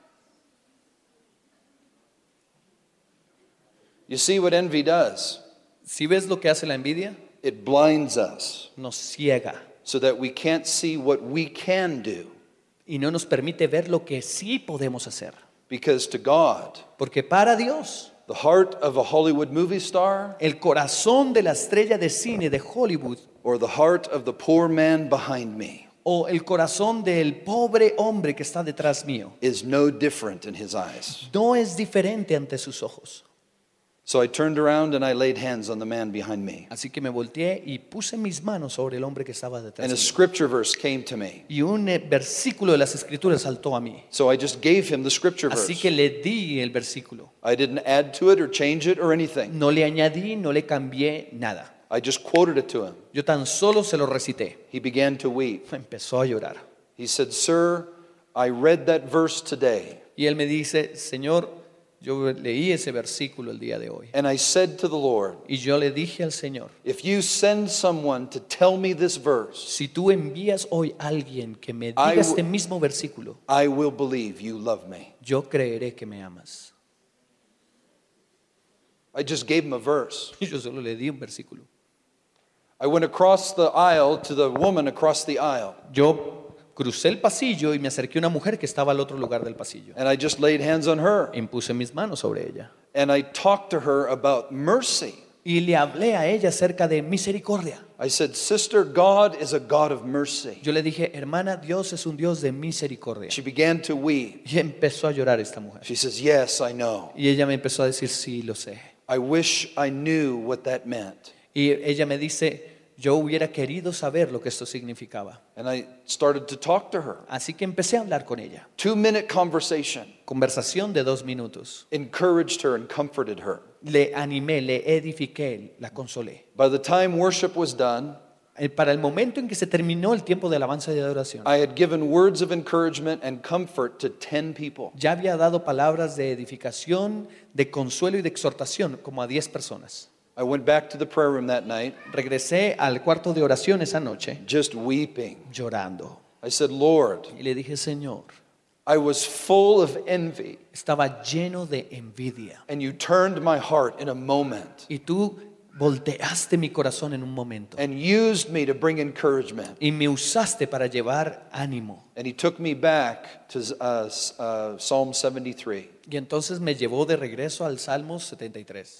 You see what envy does? ¿Si ves lo que hace la envidia? It blinds us Nos ciega so that we can't see what we can do. y no nos permite ver lo que sí podemos hacer. Because to God, Porque para Dios, the heart of a Hollywood movie star el corazón de la estrella de cine de Hollywood or the heart of the poor man behind me o el corazón del pobre hombre que está detrás mío is no different in his eyes. no es diferente ante sus ojos. So I turned around and I laid hands on the man behind me. Así que me volteé y puse mis manos sobre el hombre que estaba detrás And a mío. scripture verse came to me. Y un eh, versículo de las Escrituras saltó a mí. So I just gave him the scripture Así verse. que le di el versículo. I didn't add to it or change it or anything. No le añadí, no le cambié nada. I just quoted it to him. Yo tan solo se lo recité. He began to weep. Empezó a llorar. He said, sir, I read that verse today. Y él me dice, Señor, yo leí ese versículo el día de hoy. And I said to the Lord, Y yo le dije al Señor, if you send someone to tell me this verse, si tú envías hoy a alguien que me I diga will- este mismo versículo, I will believe you love me. yo creeré que me amas. I just gave him a verse. Y yo solo le di un versículo. I went across the aisle to the woman across the aisle. Yo crucé el pasillo y me acerqué a una mujer que estaba al otro lugar del pasillo. And I just laid hands on her. Impuse mis manos sobre ella. And I talked to her about mercy. Y le hablé a ella acerca de misericordia. I said, sister, God is a God of mercy. Yo le dije, hermana, Dios es un Dios de misericordia. She began to weep. Y empezó a llorar esta mujer. She says, yes, I know. Y ella me empezó a decir, sí, lo sé. I wish I knew what that meant. Y ella me dice, yo hubiera querido saber lo que esto significaba. And I started to talk to her. Así que empecé a hablar con ella. Two minute conversation. Conversación de dos minutos. Encouraged her and comforted her. Le animé, le edifiqué, la consolé. By the time worship was done, Eh, Para el momento en que se terminó el tiempo de alabanza y de adoración, I had given words of encouragement and comfort to ten people. ya había dado palabras de edificación, de consuelo y de exhortación como a diez personas. I went back to the prayer room that night, Regresé al cuarto de oración esa noche just weeping. llorando. I said, Lord, Y le dije, Señor, I was full of envy, estaba lleno de envidia. and you turned my heart in a moment Y tú volteaste mi corazón en un momento. and used me to bring encouragement. Y me usaste para llevar ánimo. And he took me back to uh, uh, Psalm seventy-three. Y entonces me llevó de regreso al Salmo setenta y tres.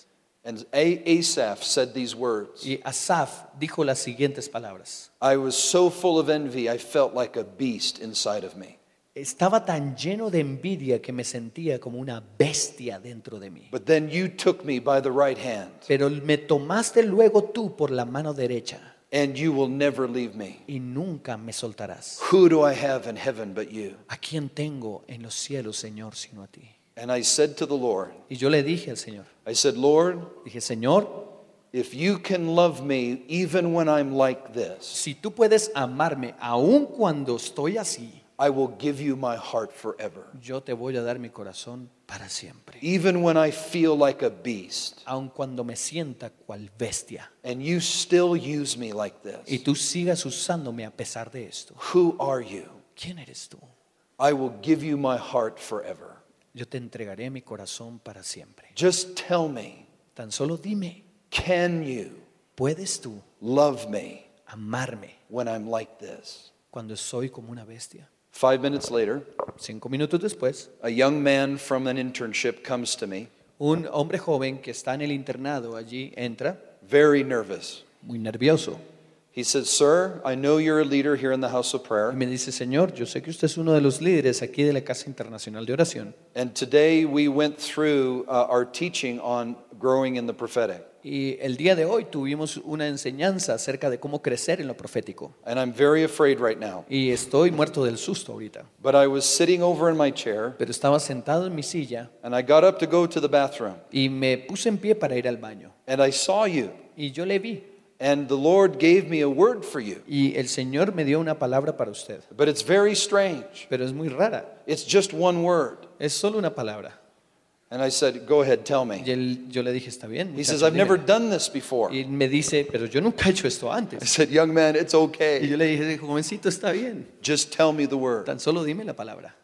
And A- Asaph said these words. Y Asaf dijo las siguientes palabras. I was so full of envy, I felt like a beast inside of me. Estaba tan lleno de envidia que me sentía como una bestia dentro de mí. But then you took me by the right hand, Pero me tomaste luego tú por la mano derecha and you will never leave me. y nunca me soltarás. Who do I have in heaven but you? ¿A quién tengo en los cielos, Señor, sino a ti? And I said to the Lord, Y yo le dije al Señor, I said, Lord, dije, Señor, if you can love me even when I'm like this, si tú puedes amarme aun cuando estoy así, I will give you my heart forever. yo te voy a dar mi corazón para siempre. Even when I feel like a beast, Aun cuando me sienta cual bestia. and you still use me like Y this, tú sigas usándome a pesar de esto. who are you? ¿Quién eres tú? I will give you my heart forever. Yo te entregaré mi corazón para siempre. Just tell me, Tan solo dime, can you ¿puedes tú love me amarme when I'm like this? cuando soy como una bestia? Five minutes later, Cinco minutos después, a young man from an internship comes to me, un hombre joven que está en el internado allí entra, very nervous. muy nervioso, He says, Sir, I know you're a leader here in the house of y prayer, me dice, Señor, yo sé que usted es uno de los líderes aquí de la Casa Internacional de Oración, and today we went through uh, our teaching on growing in the prophetic. y el día de hoy tuvimos una enseñanza acerca de cómo crecer en lo profético, And I'm very afraid right now. y estoy muerto del susto ahorita, But I was sitting over in my chair, pero estaba sentado en mi silla and I got up to go to the bathroom, y me puse en pie para ir al baño, and I saw you, y yo le vi, and the Lord gave me a word for you. y el Señor me dio una palabra para usted, But it's very strange. pero es muy rara, It's just one word. es solo una palabra. And I said, Go ahead, tell me. Y él- yo le dije, está bien. He muchacho, says, I've never dímelo". done this before. Y me dice, pero yo nunca he hecho esto I antes. said, Young man, it's Y okay. yo le dije, jovencito, está bien. Just tell me the word. Tan solo dime la palabra.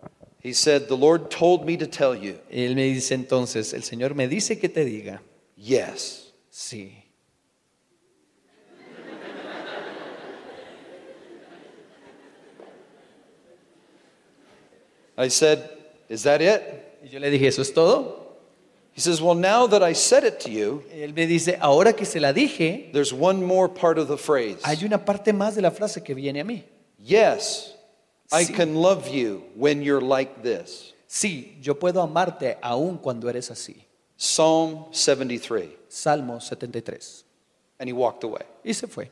He said, The Lord told me to tell you, Y él me dice entonces, el Señor me dice que te diga, yes. sí. I said, Is that it? Y yo le dije, ¿eso es todo? He says, Well, now that I said it to you, Y él me dice, ahora que se la dije, there's one more part of the phrase. hay una parte más de la frase que viene a mí. Yes, I Sí. can love you when you're like this. Sí, yo puedo amarte aún cuando eres así. Psalm seventy-three. Salmo setenta y tres. And he walked away. Y se fue.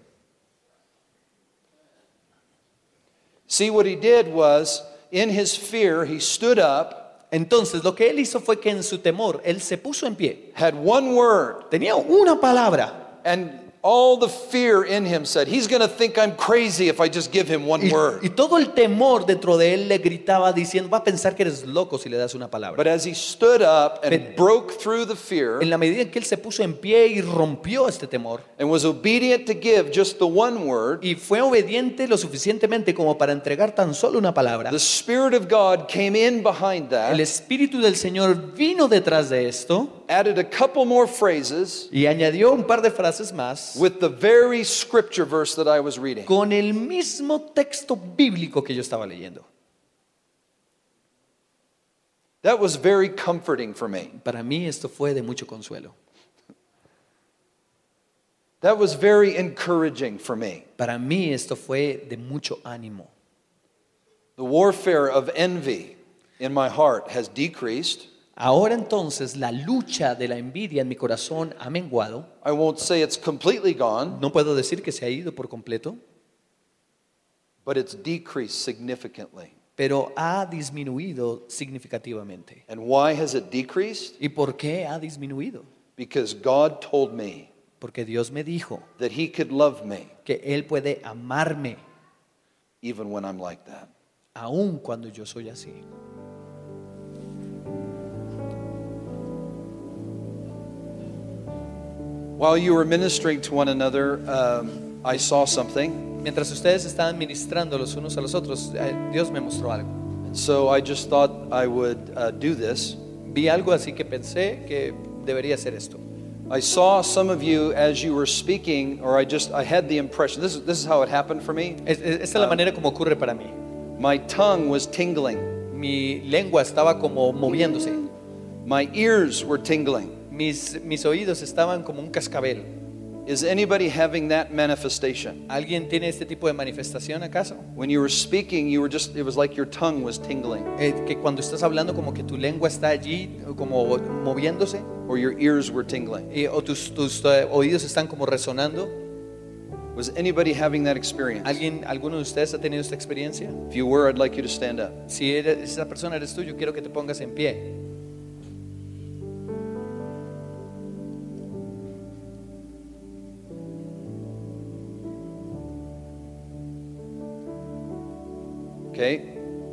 See, what he did was, in his fear, he stood up, Entonces lo que él hizo fue que en su temor, él se puso en pie. had one word, Tenía una palabra. and all the fear in him said, he's going to think I'm crazy if I just give him one Y, y word. todo el temor dentro de él le gritaba diciendo, va a pensar que eres loco si le das una palabra. But as he stood up and Pero- broke through the fear En la medida en que él se puso en pie y rompió este temor and was obedient to give just the one word, y fue obediente lo suficientemente como para entregar tan solo una palabra, the Spirit of God came in behind el that, Espíritu del Señor vino detrás de esto added a couple more phrases y añadió un par de frases más with the very scripture verse that I was reading. con el mismo texto bíblico que yo estaba leyendo. That was very comforting for me. Para mí esto fue de mucho consuelo. That was very encouraging for me. Para mí esto fue de mucho ánimo. The warfare of envy in my heart has decreased. Ahora entonces la lucha de la envidia en mi corazón ha menguado. I won't say it's completely gone, No puedo decir que se ha ido por completo, but it's decreased significantly. pero ha disminuido significativamente. And why has it decreased? ¿Y por qué ha disminuido? Because God told me Porque Dios me dijo that He could love me que Él puede amarme even when I'm like that. aun cuando yo soy así. While you were ministering to one another, um, I saw something. Mientras ustedes estaban ministrando los unos a los otros, eh, Dios me mostró algo. And so I just thought I would uh, do this. Vi algo así que pensé que debería hacer esto. I saw some of you as you were speaking, or I just, I had the impression, this is, this is how it happened for me. Es- es- Esta es la manera como ocurre para mí. My tongue was tingling. Mi lengua estaba como moviéndose. My ears were tingling. Mis, mis oídos estaban como un cascabel. Is anybody having that manifestation? ¿Alguien tiene este tipo de manifestación acaso? When you were speaking, you were just, it was like your tongue was tingling, Eh, que cuando estás hablando como que tu lengua está allí como moviéndose, or your ears were tingling. eh, o tus, tus eh, oídos están como resonando. Was anybody having that experience? ¿Alguien, ¿Alguno de ustedes ha tenido esta experiencia? If you were, I'd like you to stand up. Si eres, esa persona eres tú, yo quiero que te pongas en pie. Okay?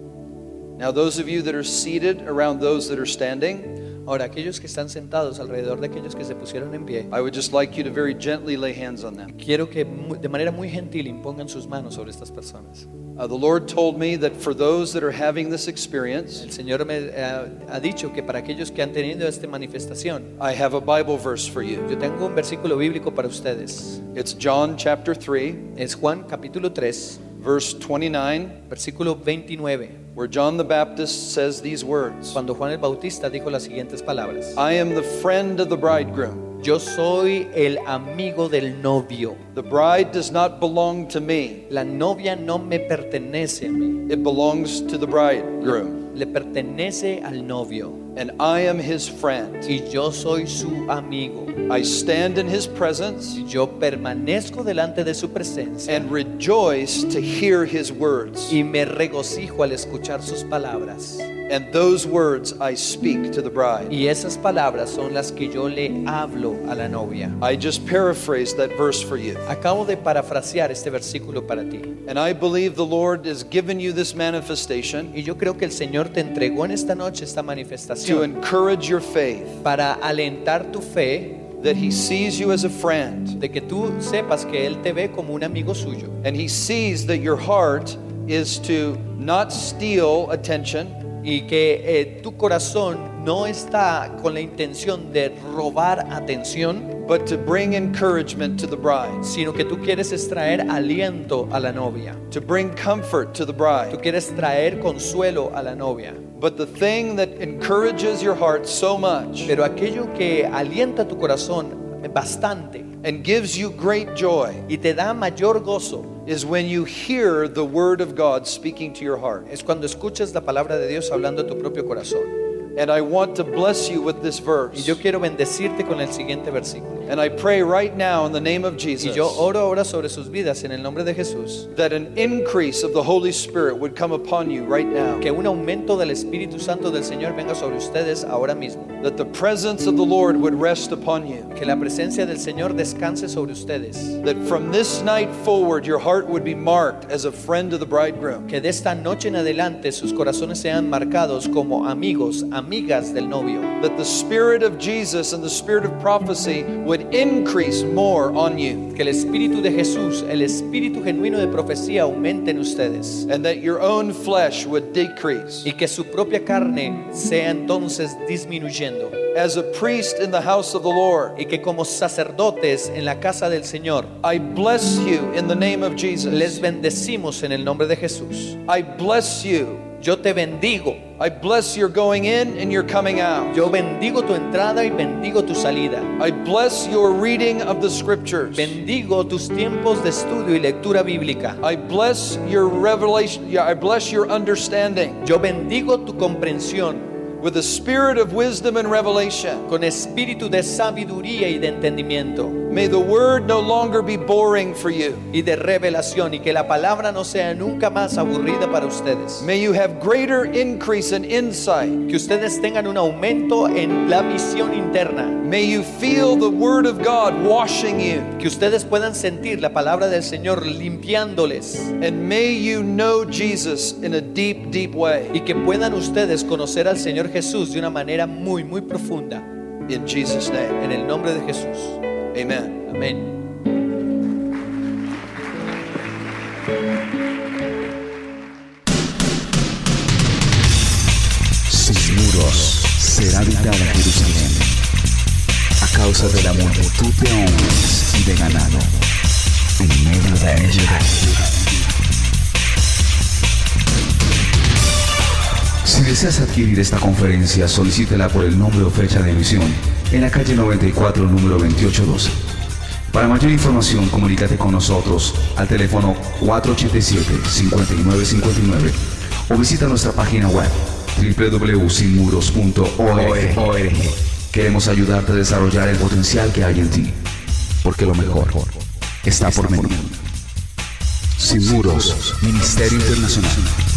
Now, those of you that are seated around those that are standing, Ahora, aquellos que están sentados alrededor de aquellos que se pusieron en pie, I would just like you to very gently lay hands on them. quiero que mu- de manera muy gentil impongan sus manos sobre estas personas. Uh, the Lord told me that for those that are having this experience, El Señor me eh, ha dicho que para aquellos que han tenido esta manifestación, I have a Bible verse for you. yo tengo un versículo bíblico para ustedes. It's John chapter three, Es Juan capítulo tres, verse twenty-nine, versículo veintinueve, where John the Baptist says these words: cuando Juan el Bautista dijo las siguientes palabras: I am the friend of the bridegroom. Yo soy el amigo del novio. The bride does not belong to me, La novia no me pertenece a mí, it belongs to the bridegroom. le pertenece al novio. And I am his friend. Y yo soy su amigo. I stand in his presence Y yo permanezco delante de su presencia and rejoice to hear his words. y me regocijo al escuchar sus palabras. And those words I speak to the bride. Y esas palabras son las que yo le hablo a la novia. I just paraphrased that verse for you. Acabo de parafrasear este versículo para ti. And I believe the Lord has given you this manifestation Y yo creo que el Señor te entregó en esta noche esta to manifestación encourage your faith, para alentar tu fe, that he sees you as a friend, de que tú sepas que Él te ve como un amigo suyo. and he sees that your heart is to not steal attention, Y que eh, tu corazón no está con la intención de robar atención, but to bring encouragement to the bride, sino que tú quieres extraer aliento a la novia. to bring comfort to the Tú bride. quieres traer consuelo a la novia. But the thing that encourages your heart so much Pero aquello que alienta tu corazón bastante and gives you great joy y te da mayor gozo is when you hear the word of God speaking to your heart. es cuando escuchas la palabra de Dios hablando a tu propio corazón. And I want to bless you with this Y verse. yo quiero bendecirte con el siguiente versículo. And I pray right now in the name of Y Jesus yo oro ahora sobre sus vidas en el nombre de Jesús, that an increase of the Holy Spirit would come upon you right now. que un aumento del Espíritu Santo del Señor venga sobre ustedes ahora mismo. That the presence of the Lord would rest upon you. Que la presencia del Señor descanse sobre ustedes. That from this night forward your heart would be marked as a friend of the bridegroom. Que de esta noche en adelante sus corazones sean marcados como amigos, amigas del novio. That the Spirit of Jesus and the Spirit of prophecy would increase more on you. Que el Espíritu de Jesús, el Espíritu genuino de profecía aumente en ustedes. And that your own flesh would decrease. Y que su propia carne sea entonces disminuyendo. As a priest in the house of the Lord, Y que como sacerdotes en la casa del Señor, I bless you in the name of les Jesus. bendecimos en el nombre de Jesús. I bless you. Yo te bendigo. I bless your going in and your coming out. Yo bendigo tu entrada y bendigo tu salida. I bless your reading of the scriptures. Bendigo tus tiempos de estudio y lectura bíblica. I bless your revelation. Yeah, I bless your understanding Yo bendigo tu comprensión with the spirit of wisdom and revelation. con espíritu de sabiduría y de entendimiento May the word no longer be boring for you. y de revelación, y que la palabra no sea nunca más aburrida para ustedes. May you have greater increase in insight. Que ustedes tengan un aumento en la visión interna. May you feel the word of God washing you. Que ustedes puedan sentir la palabra del Señor limpiándoles. And may you know Jesus in a deep, deep way. Y que puedan ustedes conocer al Señor Jesús de una manera muy, muy profunda. In Jesus' name. En el nombre de Jesús. Amen. Amén. Sin muros será habitada Jerusalén a causa de la multitud de hombres y de ganado en medio de ella. Si deseas adquirir esta conferencia, solicítela por el nombre o fecha de emisión en la calle noventa y cuatro, número veintiocho doce. Para mayor información, comunícate con nosotros al teléfono cuatro ocho siete, cinco nueve cinco nueve o visita nuestra página web doble u doble u doble u punto sin muros punto org. Queremos ayudarte a desarrollar el potencial que hay en ti, porque lo mejor está por venir. Sin Muros, Ministerio Internacional.